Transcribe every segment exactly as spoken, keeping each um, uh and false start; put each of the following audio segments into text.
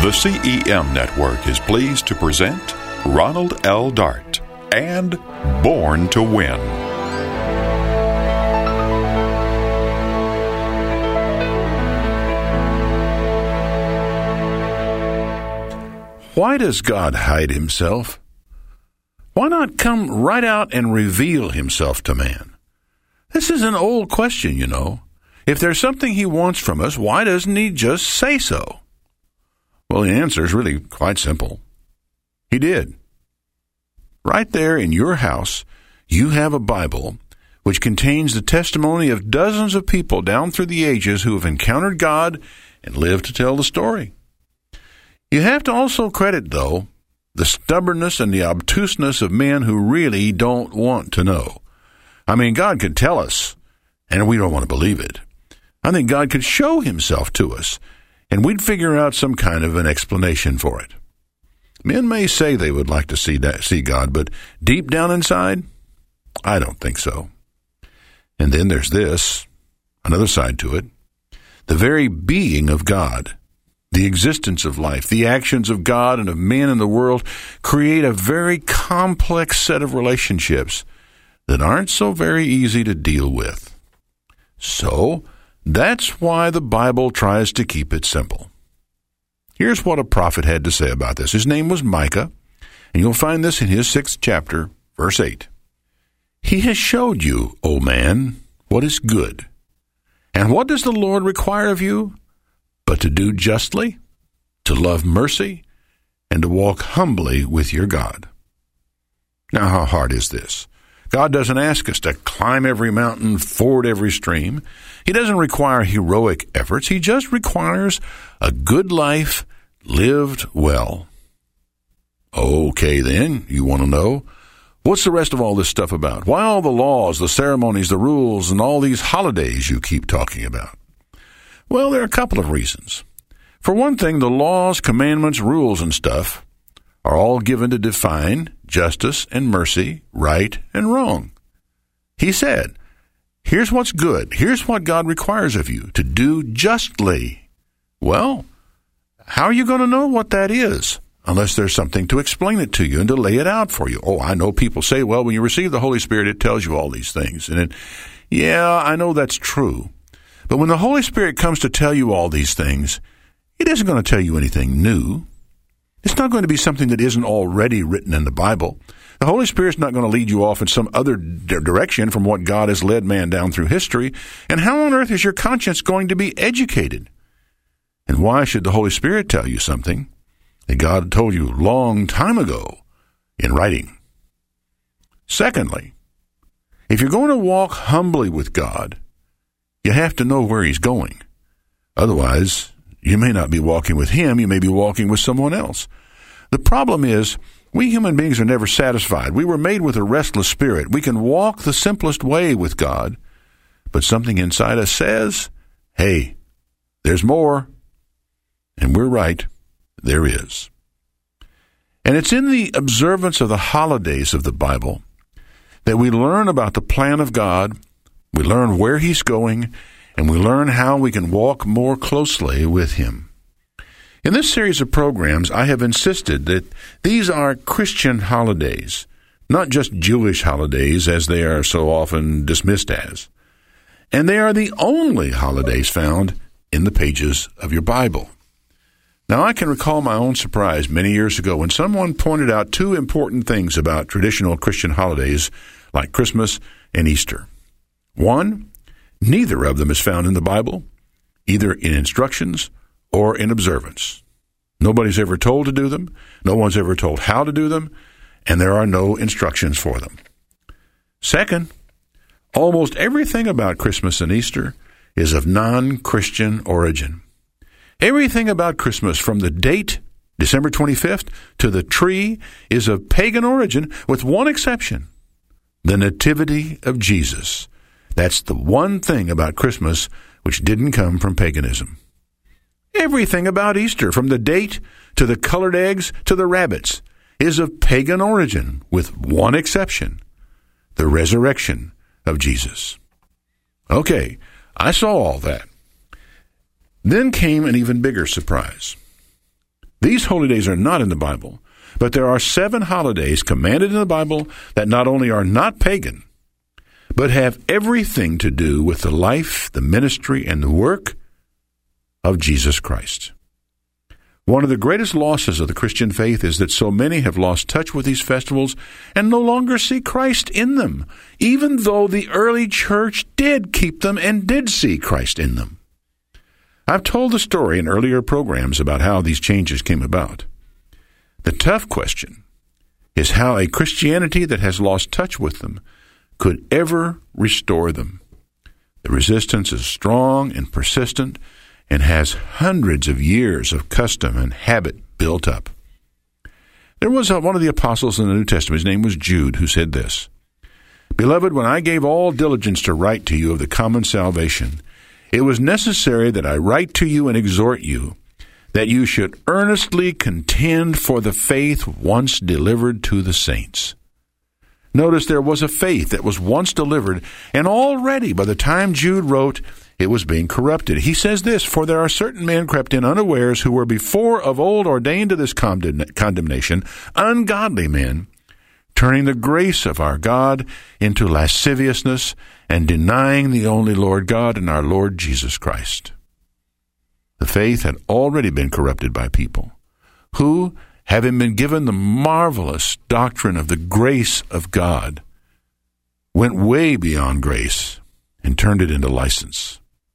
The C E M Network is pleased to present Ronald L. Dart and Born to Win. Why does God hide himself? Why not come right out and reveal himself to man? This is an old question, you know. If there's something he wants from us, why doesn't he just say so? Well, the answer is really quite simple. He did. Right there in your house, you have a Bible which contains the testimony of dozens of people down through the ages who have encountered God and lived to tell the story. You have to also credit, though, the stubbornness and the obtuseness of men who really don't want to know. I mean, God could tell us, and we don't want to believe it. I think God could show himself to us, and we'd figure out some kind of an explanation for it. Men may say they would like to see that, see God, but deep down inside, I don't think so. And then there's this, another side to it. The very being of God, the existence of life, the actions of God and of men in the world create a very complex set of relationships that aren't so very easy to deal with. So, that's why the Bible tries to keep it simple. Here's what a prophet had to say about this. His name was Micah, and you'll find this in his sixth chapter, verse eight. He has showed you, O man, what is good. And what does the Lord require of you? But to do justly, to love mercy, and to walk humbly with your God. Now, how hard is this? God doesn't ask us to climb every mountain, ford every stream. He doesn't require heroic efforts. He just requires a good life lived well. Okay, then, you want to know, what's the rest of all this stuff about? Why all the laws, the ceremonies, the rules, and all these holidays you keep talking about? Well, there are a couple of reasons. For one thing, the laws, commandments, rules, and stuff are all given to define justice and mercy, right and wrong. He said, here's what's good. Here's what God requires of you, to do justly. Well, how are you going to know what that is unless there's something to explain it to you and to lay it out for you? Oh, I know people say, well, when you receive the Holy Spirit, it tells you all these things. And it, yeah, I know that's true. But when the Holy Spirit comes to tell you all these things, it isn't going to tell you anything new. It's not going to be something that isn't already written in the Bible. The Holy Spirit's not going to lead you off in some other d- direction from what God has led man down through history. And how on earth is your conscience going to be educated? And why should the Holy Spirit tell you something that God told you long time ago in writing? Secondly, if you're going to walk humbly with God, you have to know where he's going. Otherwise, you may not be walking with him, you may be walking with someone else. The problem is, we human beings are never satisfied. We were made with a restless spirit. We can walk the simplest way with God, but something inside us says, hey, there's more. And we're right, there is. And it's in the observance of the holidays of the Bible that we learn about the plan of God, we learn where he's going, and we learn how we can walk more closely with him. In this series of programs, I have insisted that these are Christian holidays, not just Jewish holidays as they are so often dismissed as. And they are the only holidays found in the pages of your Bible. Now, I can recall my own surprise many years ago when someone pointed out two important things about traditional Christian holidays like Christmas and Easter. One, neither of them is found in the Bible, either in instructions or in observance. Nobody's ever told to do them, no one's ever told how to do them, and there are no instructions for them. Second, almost everything about Christmas and Easter is of non-Christian origin. Everything about Christmas, from the date, December twenty-fifth, to the tree, is of pagan origin, with one exception, the Nativity of Jesus. That's the one thing about Christmas which didn't come from paganism. Everything about Easter, from the date to the colored eggs to the rabbits, is of pagan origin, with one exception, the resurrection of Jesus. Okay, I saw all that. Then came an even bigger surprise. These holy days are not in the Bible, but there are seven holidays commanded in the Bible that not only are not pagan, but have everything to do with the life, the ministry, and the work of Jesus Christ. One of the greatest losses of the Christian faith is that so many have lost touch with these festivals and no longer see Christ in them, even though the early church did keep them and did see Christ in them. I've told the story in earlier programs about how these changes came about. The tough question is how a Christianity that has lost touch with them could ever restore them. The resistance is strong and persistent and has hundreds of years of custom and habit built up. There was a, one of the apostles in the New Testament, his name was Jude, who said this, "Beloved, when I gave all diligence to write to you of the common salvation, it was necessary that I write to you and exhort you, that you should earnestly contend for the faith once delivered to the saints." Notice there was a faith that was once delivered, and already by the time Jude wrote, it was being corrupted. He says this, "For there are certain men crept in unawares who were before of old ordained to this condemnation, ungodly men, turning the grace of our God into lasciviousness and denying the only Lord God and our Lord Jesus Christ." The faith had already been corrupted by people who, having been given the marvelous doctrine of the grace of God, went way beyond grace and turned it into license.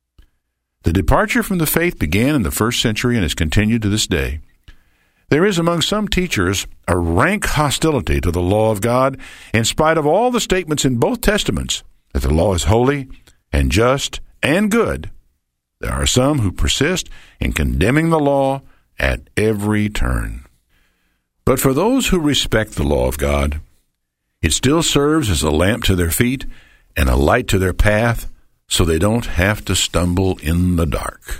The departure from the faith began in the first century and has continued to this day. There is among some teachers a rank hostility to the law of God, in spite of all the statements in both testaments that the law is holy and just and good. There are some who persist in condemning the law at every turn. But for those who respect the law of God, it still serves as a lamp to their feet and a light to their path, so they don't have to stumble in the dark.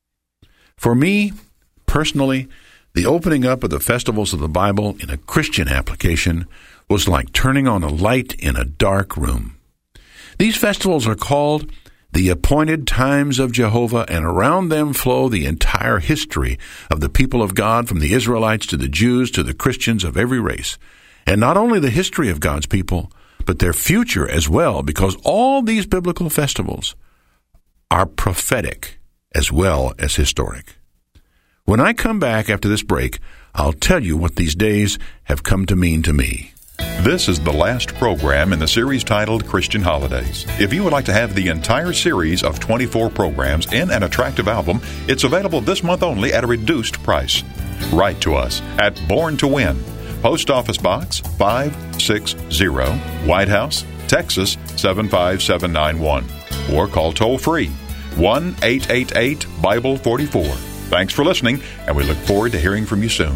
For me, personally, the opening up of the festivals of the Bible in a Christian application was like turning on a light in a dark room. These festivals are called the appointed times of Jehovah, and around them flow the entire history of the people of God, from the Israelites to the Jews to the Christians of every race. And not only the history of God's people, but their future as well, because all these biblical festivals are prophetic as well as historic. When I come back after this break, I'll tell you what these days have come to mean to me. This is the last program in the series titled Christian Holidays. If you would like to have the entire series of twenty-four programs in an attractive album, it's available this month only at a reduced price. Write to us at Born to Win, Post Office Box five sixty, White House, Texas seven five seven nine one, or call toll-free one eight eight eight Bible forty-four. Thanks for listening, and we look forward to hearing from you soon.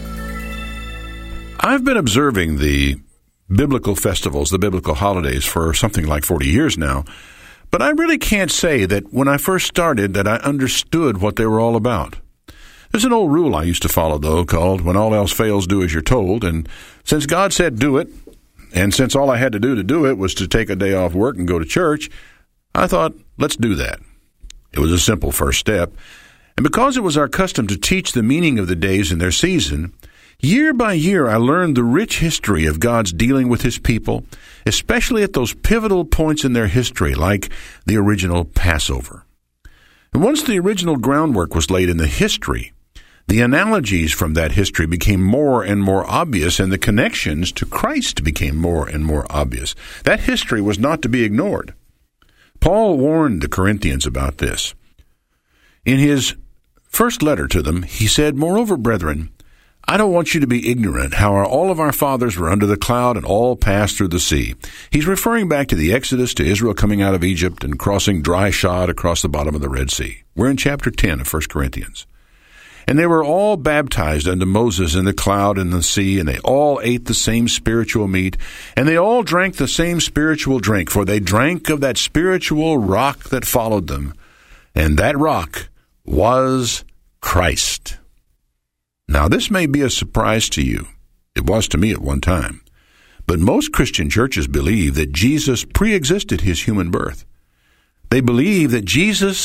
I've been observing the biblical festivals, the biblical holidays, for something like forty years now, but I really can't say that when I first started that I understood what they were all about. There's an old rule I used to follow, though, called when all else fails, do as you're told. And since God said do it, and since all I had to do to do it was to take a day off work and go to church, I thought, let's do that. It was a simple first step. And because it was our custom to teach the meaning of the days and their season, year by year I learned the rich history of God's dealing with His people, especially at those pivotal points in their history, like the original Passover. And once the original groundwork was laid in the history, the analogies from that history became more and more obvious, and the connections to Christ became more and more obvious. That history was not to be ignored. Paul warned the Corinthians about this. In his first letter to them, he said, "Moreover, brethren, I don't want you to be ignorant how our, all of our fathers were under the cloud and all passed through the sea." He's referring back to the Exodus, to Israel coming out of Egypt and crossing dry shod across the bottom of the Red Sea. We're in chapter ten of First Corinthians. "And they were all baptized unto Moses in the cloud and the sea, and they all ate the same spiritual meat, and they all drank the same spiritual drink, for they drank of that spiritual rock that followed them, and that rock was Christ." Now, this may be a surprise to you. It was to me at one time. But most Christian churches believe that Jesus pre-existed his human birth. They believe that Jesus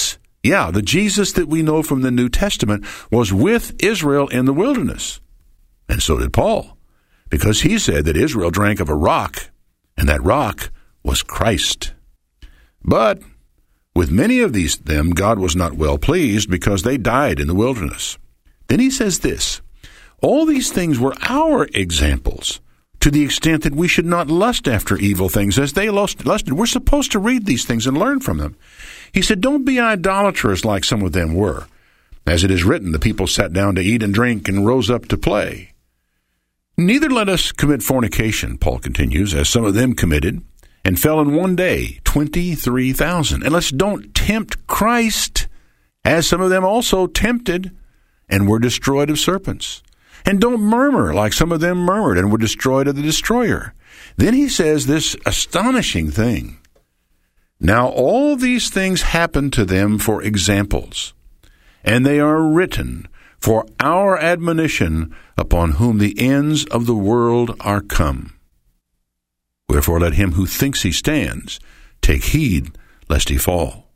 Yeah, the Jesus that we know from the New Testament was with Israel in the wilderness. And so did Paul, because he said that Israel drank of a rock, and that rock was Christ. But with many of these them, God was not well pleased because they died in the wilderness. Then he says this, all these things were our examples, to the extent that we should not lust after evil things as they lusted. We're supposed to read these things and learn from them. He said, don't be idolaters like some of them were. As it is written, the people sat down to eat and drink and rose up to play. Neither let us commit fornication, Paul continues, as some of them committed, and fell in one day twenty-three thousand. And let's don't tempt Christ, as some of them also tempted, and were destroyed of serpents. And don't murmur like some of them murmured and were destroyed of the destroyer. Then he says this astonishing thing. Now all these things happen to them for examples, and they are written for our admonition, upon whom the ends of the world are come. Wherefore let him who thinks he stands take heed lest he fall.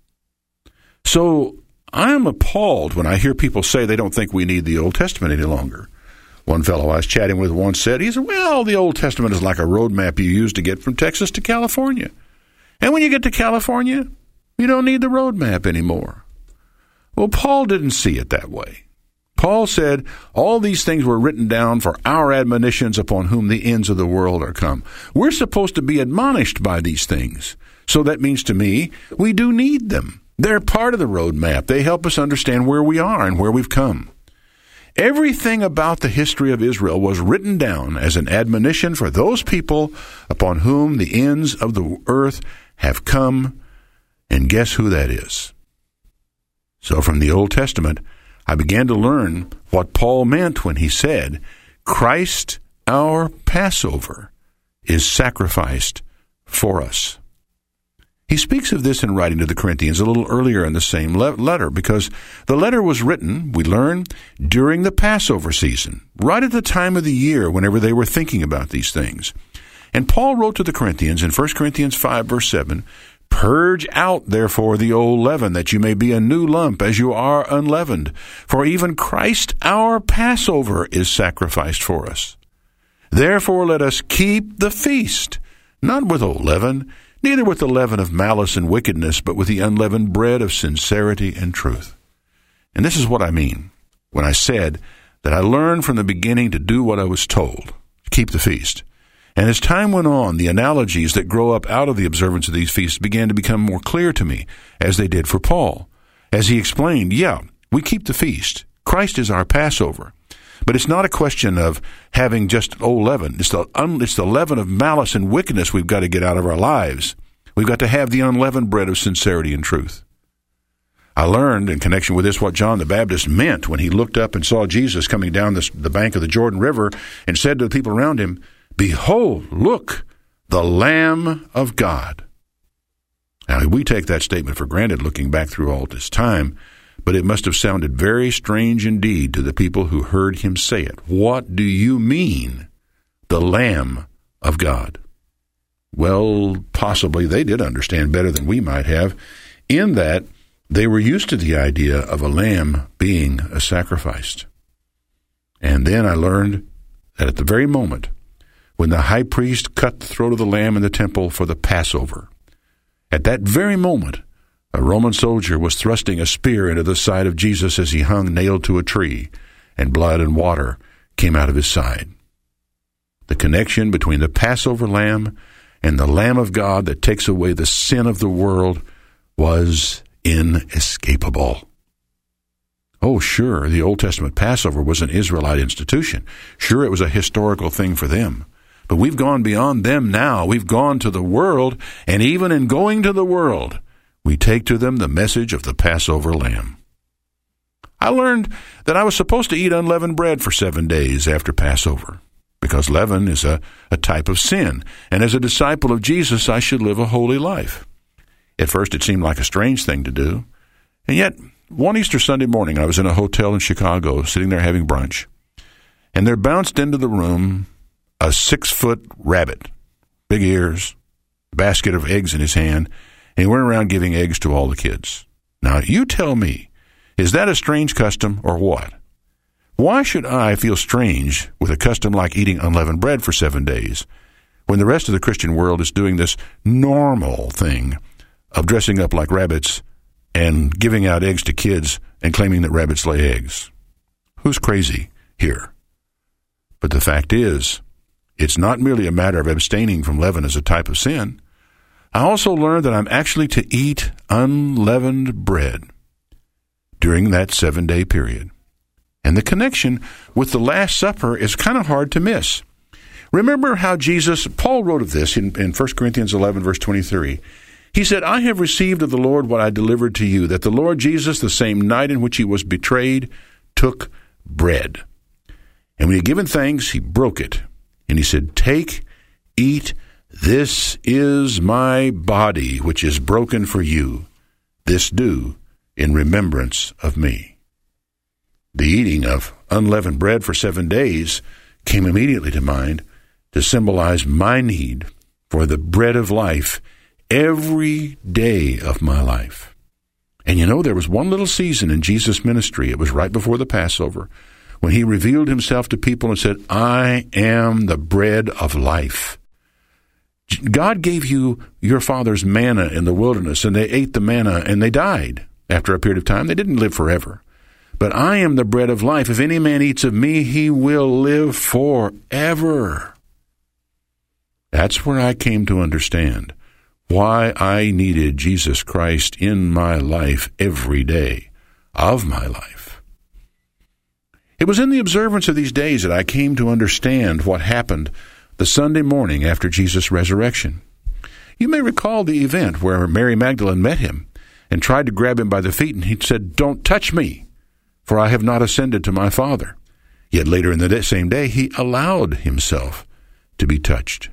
So I am appalled when I hear people say they don't think we need the Old Testament any longer. One fellow I was chatting with once said, he said, well, the Old Testament is like a road map you use to get from Texas to California. And when you get to California, you don't need the road map anymore. Well, Paul didn't see it that way. Paul said, all these things were written down for our admonitions, upon whom the ends of the world are come. We're supposed to be admonished by these things. So that means to me, we do need them. They're part of the road map. They help us understand where we are and where we've come. Everything about the history of Israel was written down as an admonition for those people upon whom the ends of the earth have come. And guess who that is? So from the Old Testament, I began to learn what Paul meant when he said, Christ, our Passover, is sacrificed for us. He speaks of this in writing to the Corinthians a little earlier in the same le- letter, because the letter was written, we learn, during the Passover season, right at the time of the year whenever they were thinking about these things. And Paul wrote to the Corinthians in First Corinthians five, verse seven, Purge out, therefore, the old leaven, that you may be a new lump, as you are unleavened. For even Christ our Passover is sacrificed for us. Therefore let us keep the feast, not with old leaven, neither with the leaven of malice and wickedness, but with the unleavened bread of sincerity and truth. And this is what I mean when I said that I learned from the beginning to do what I was told, keep the feast. And as time went on, the analogies that grow up out of the observance of these feasts began to become more clear to me, as they did for Paul. As he explained, yeah, we keep the feast. Christ is our Passover. But it's not a question of having just old leaven. It's the, un, it's the leaven of malice and wickedness we've got to get out of our lives. We've got to have the unleavened bread of sincerity and truth. I learned in connection with this what John the Baptist meant when he looked up and saw Jesus coming down this, the bank of the Jordan River and said to the people around him, Behold, look, the Lamb of God. Now, we take that statement for granted looking back through all this time, but it must have sounded very strange indeed to the people who heard him say it. What do you mean, the Lamb of God? Well, possibly they did understand better than we might have, in that they were used to the idea of a lamb being a sacrificed. And then I learned that at the very moment when the high priest cut the throat of the lamb in the temple for the Passover, at that very moment, a Roman soldier was thrusting a spear into the side of Jesus as he hung nailed to a tree, and blood and water came out of his side. The connection between the Passover lamb and the Lamb of God that takes away the sin of the world was inescapable. Oh, sure, the Old Testament Passover was an Israelite institution. Sure, it was a historical thing for them. But we've gone beyond them now. We've gone to the world, and even in going to the world, we take to them the message of the Passover lamb. I learned that I was supposed to eat unleavened bread for seven days after Passover, because leaven is a, a type of sin, and as a disciple of Jesus, I should live a holy life. At first, it seemed like a strange thing to do, and yet, one Easter Sunday morning, I was in a hotel in Chicago, sitting there having brunch, and there bounced into the room a six-foot rabbit, big ears, basket of eggs in his hand, and he went around giving eggs to all the kids. Now, you tell me, is that a strange custom or what? Why should I feel strange with a custom like eating unleavened bread for seven days when the rest of the Christian world is doing this normal thing of dressing up like rabbits and giving out eggs to kids and claiming that rabbits lay eggs? Who's crazy here? But the fact is, it's not merely a matter of abstaining from leaven as a type of sin. I also learned that I'm actually to eat unleavened bread during that seven-day period. And the connection with the Last Supper is kind of hard to miss. Remember how Jesus, Paul wrote of this in, in First Corinthians eleven, verse twenty-three. He said, I have received of the Lord what I delivered to you, that the Lord Jesus, the same night in which he was betrayed, took bread. And when he had given thanks, he broke it. And he said, take, eat, this is my body, which is broken for you. This do in remembrance of me. The eating of unleavened bread for seven days came immediately to mind to symbolize my need for the bread of life every day of my life. And you know, there was one little season in Jesus' ministry, it was right before the Passover, when he revealed himself to people and said, I am the bread of life. God gave you your father's manna in the wilderness, and they ate the manna, and they died after a period of time. They didn't live forever. But I am the bread of life. If any man eats of me, he will live forever. That's where I came to understand why I needed Jesus Christ in my life every day of my life. It was in the observance of these days that I came to understand what happened the Sunday morning after Jesus' resurrection. You may recall the event where Mary Magdalene met him and tried to grab him by the feet, and he said, don't touch me, for I have not ascended to my Father. Yet later in the same day, he allowed himself to be touched.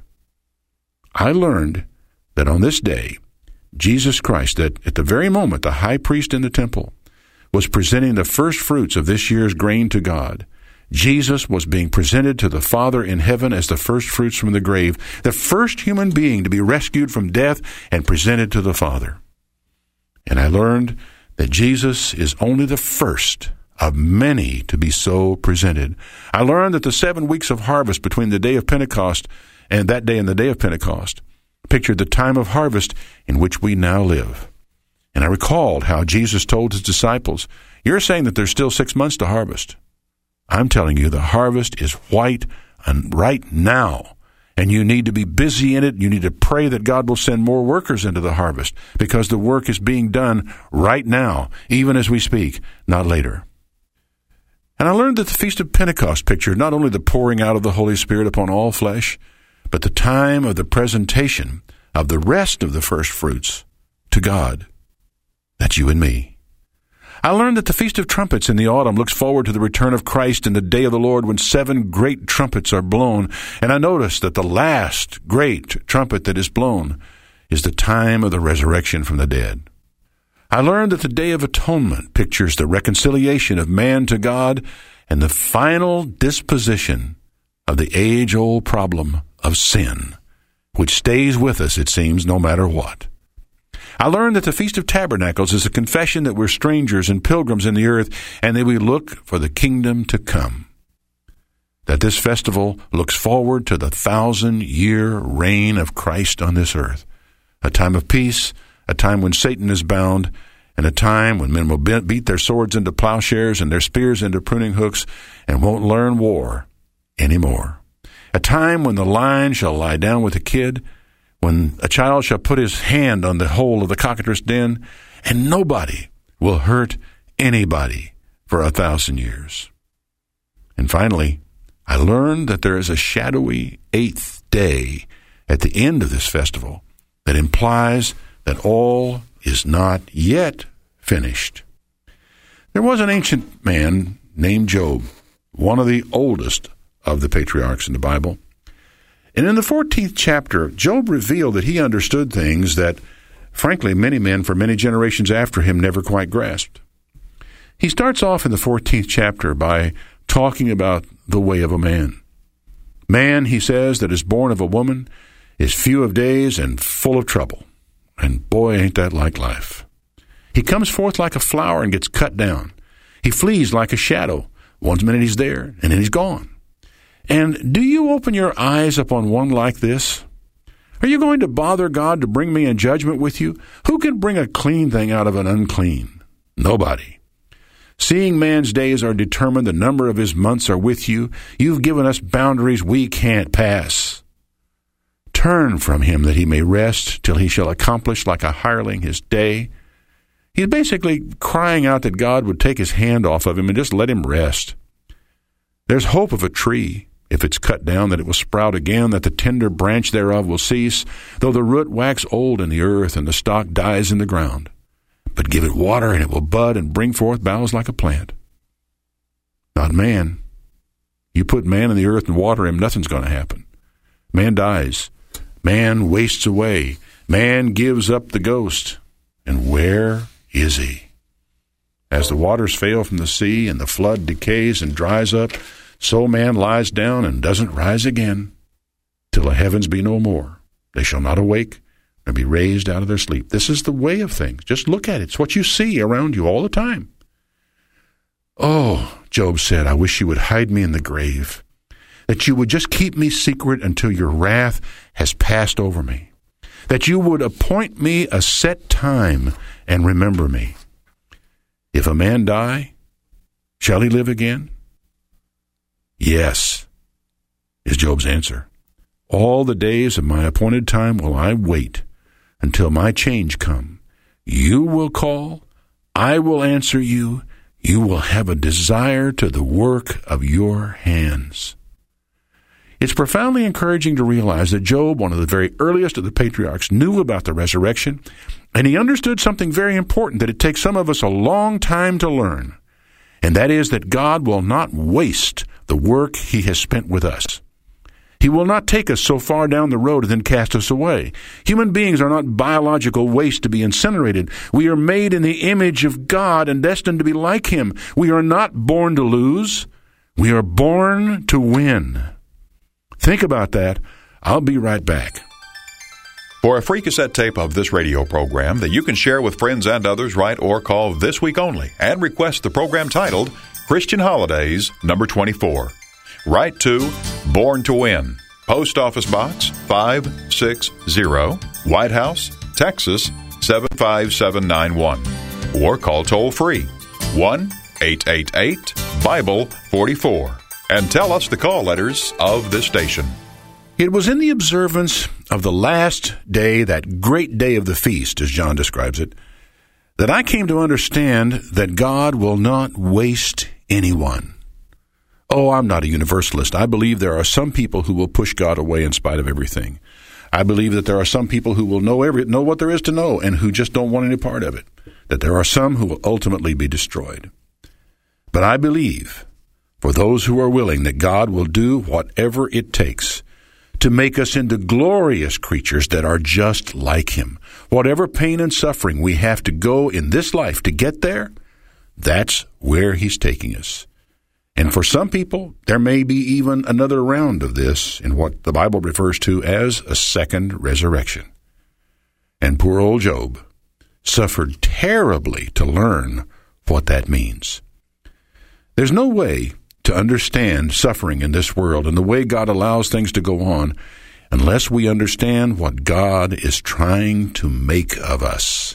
I learned that on this day, Jesus Christ, that at the very moment the high priest in the temple was presenting the first fruits of this year's grain to God, Jesus was being presented to the Father in heaven as the first fruits from the grave, the first human being to be rescued from death and presented to the Father. And I learned that Jesus is only the first of many to be so presented. I learned that the seven weeks of harvest between the day of Pentecost and that day and the day of Pentecost pictured the time of harvest in which we now live. And I recalled how Jesus told his disciples, you're saying that there's still six months to harvest. I'm telling you, the harvest is white and right now, and you need to be busy in it. You need to pray that God will send more workers into the harvest, because the work is being done right now, even as we speak, not later. And I learned that the Feast of Pentecost pictured not only the pouring out of the Holy Spirit upon all flesh, but the time of the presentation of the rest of the first fruits to God. That's you and me. I learned that the Feast of Trumpets in the autumn looks forward to the return of Christ in the day of the Lord when seven great trumpets are blown. And I noticed that the last great trumpet that is blown is the time of the resurrection from the dead. I learned that the Day of Atonement pictures the reconciliation of man to God and the final disposition of the age-old problem of sin, which stays with us, it seems, no matter what. I learned that the Feast of Tabernacles is a confession that we're strangers and pilgrims in the earth, and that we look for the kingdom to come. That this festival looks forward to the thousand-year reign of Christ on this earth, a time of peace, a time when Satan is bound, and a time when men will beat their swords into plowshares and their spears into pruning hooks and won't learn war anymore. A time when the lion shall lie down with the kid, when a child shall put his hand on the hole of the cockatrice den, and nobody will hurt anybody for a thousand years. And finally, I learned that there is a shadowy eighth day at the end of this festival that implies that all is not yet finished. There was an ancient man named Job, one of the oldest of the patriarchs in the Bible. And in the fourteenth chapter, Job revealed that he understood things that, frankly, many men for many generations after him never quite grasped. He starts off in the fourteenth chapter by talking about the way of a man. Man, he says, that is born of a woman is few of days and full of trouble. And boy, ain't that like life. He comes forth like a flower and gets cut down. He flees like a shadow. One minute he's there, and then he's gone. And do you open your eyes upon one like this? Are you going to bother God to bring me in judgment with you? Who can bring a clean thing out of an unclean? Nobody. Seeing man's days are determined, the number of his months are with you. You've given us boundaries we can't pass. Turn from him that he may rest till he shall accomplish like a hireling his day. He's basically crying out that God would take his hand off of him and just let him rest. There's hope of a tree, if it's cut down, that it will sprout again, that the tender branch thereof will cease, though the root wax old in the earth and the stalk dies in the ground. But give it water, and it will bud and bring forth boughs like a plant. Not man. You put man in the earth and water him, nothing's going to happen. Man dies. Man wastes away. Man gives up the ghost. And where is he? As the waters fail from the sea, and the flood decays and dries up, so man lies down and doesn't rise again, till the heavens be no more. They shall not awake, and be raised out of their sleep. This is the way of things. Just look at it. It's what you see around you all the time. Oh, Job said, I wish you would hide me in the grave, that you would just keep me secret until your wrath has passed over me, that you would appoint me a set time and remember me. If a man die, shall he live again? Yes, is Job's answer. All the days of my appointed time will I wait until my change come. You will call, I will answer you, you will have a desire to the work of your hands. It's profoundly encouraging to realize that Job, one of the very earliest of the patriarchs, knew about the resurrection, and he understood something very important that it takes some of us a long time to learn, and that is that God will not waste the work he has spent with us. He will not take us so far down the road and then cast us away. Human beings are not biological waste to be incinerated. We are made in the image of God and destined to be like him. We are not born to lose. We are born to win. Think about that. I'll be right back. For a free cassette tape of this radio program that you can share with friends and others, write or call this week only and request the program titled Christian Holidays, number twenty-four. Write to Born to Win, Post Office Box five sixty, White House, Texas seven five seven nine one. Or call toll-free one eight eight eight Bible forty-four and tell us the call letters of this station. It was in the observance of the last day, that great day of the feast, as John describes it, that I came to understand that God will not waste anyone. Oh, I'm not a universalist. I believe there are some people who will push God away in spite of everything. I believe that there are some people who will know every know what there is to know and who just don't want any part of it. That there are some who will ultimately be destroyed. But I believe, for those who are willing, that God will do whatever it takes to make us into glorious creatures that are just like him. Whatever pain and suffering we have to go in this life to get there, that's where he's taking us. And for some people, there may be even another round of this in what the Bible refers to as a second resurrection. And poor old Job suffered terribly to learn what that means. There's no way to understand suffering in this world and the way God allows things to go on unless we understand what God is trying to make of us.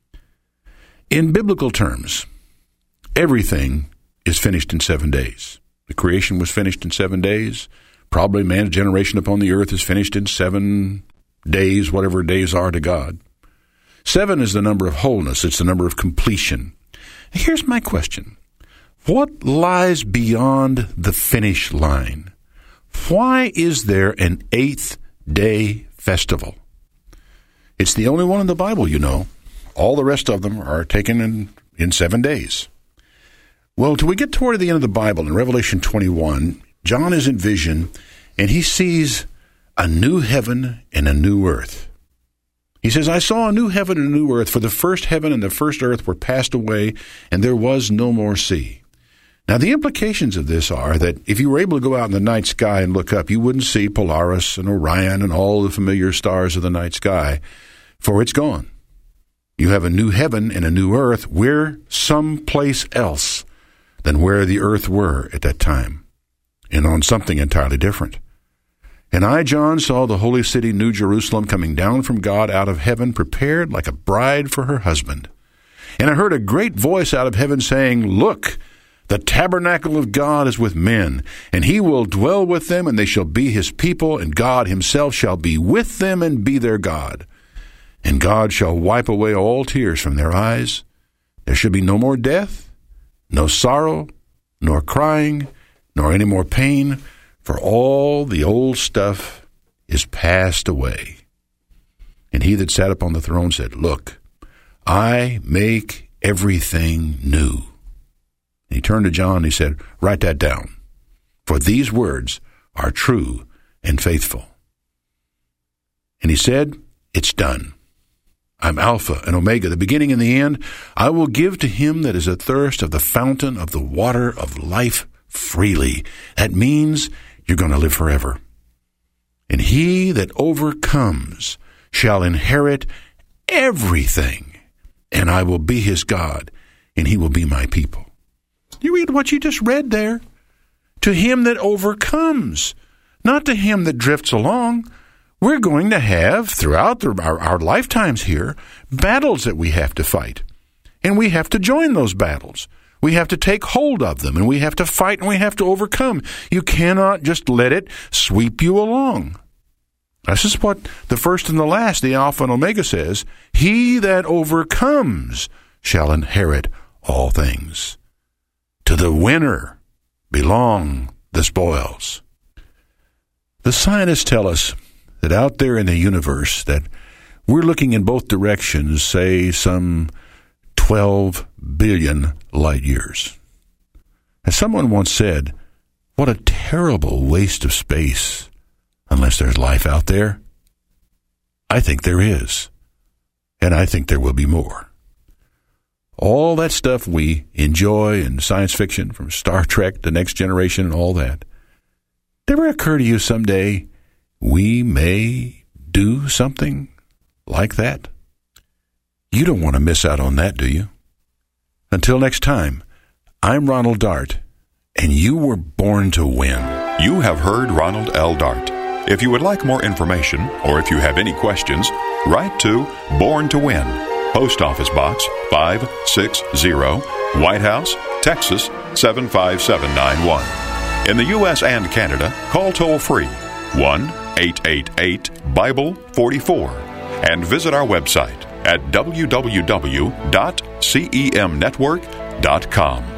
In biblical terms, everything is finished in seven days. The creation was finished in seven days. Probably man's generation upon the earth is finished in seven days, whatever days are to God. Seven is the number of wholeness. It's the number of completion. Here's my question. What lies beyond the finish line? Why is there an eighth day festival? It's the only one in the Bible, you know. All the rest of them are taken in, in seven days. Well, till we get toward the end of the Bible, in Revelation twenty-one, John is in vision, and he sees a new heaven and a new earth. He says, I saw a new heaven and a new earth, for the first heaven and the first earth were passed away, and there was no more sea. Now, the implications of this are that if you were able to go out in the night sky and look up, you wouldn't see Polaris and Orion and all the familiar stars of the night sky, for it's gone. You have a new heaven and a new earth. We're someplace else than where the earth were at that time, and on something entirely different. And I, John, saw the holy city, New Jerusalem, coming down from God out of heaven, prepared like a bride for her husband. And I heard a great voice out of heaven saying, Look, the tabernacle of God is with men, and he will dwell with them, and they shall be his people, and God himself shall be with them and be their God. And God shall wipe away all tears from their eyes. There shall be no more death, no sorrow, nor crying, nor any more pain, for all the old stuff is passed away. And he that sat upon the throne said, Look, I make everything new. And he turned to John and he said, Write that down, for these words are true and faithful. And he said, It's done. I'm Alpha and Omega, the beginning and the end. I will give to him that is athirst of the fountain of the water of life freely. That means you're going to live forever. And he that overcomes shall inherit everything, and I will be his God, and he will be my people. You read what you just read there. To him that overcomes, not to him that drifts along. We're going to have, throughout the, our, our lifetimes here, battles that we have to fight. And we have to join those battles. We have to take hold of them, and we have to fight, and we have to overcome. You cannot just let it sweep you along. This is what the first and the last, the Alpha and Omega, says. He that overcomes shall inherit all things. To the winner belong the spoils. The scientists tell us that out there in the universe that we're looking in both directions, say some twelve billion light years. As someone once said, what a terrible waste of space, unless there's life out there. I think there is, and I think there will be more. All that stuff we enjoy in science fiction, from Star Trek to Next Generation and all that, did it ever occur to you someday we may do something like that? You don't want to miss out on that, do you? Until next time, I'm Ronald Dart, and you were born to win. You have heard Ronald L. Dart. If you would like more information, or if you have any questions, write to Born to Win, Post Office Box five sixty, White House, Texas seven five seven nine one. In the U S and Canada, call toll-free one eight eight eight Bible forty-four and visit our website at w w w dot c e m network dot com.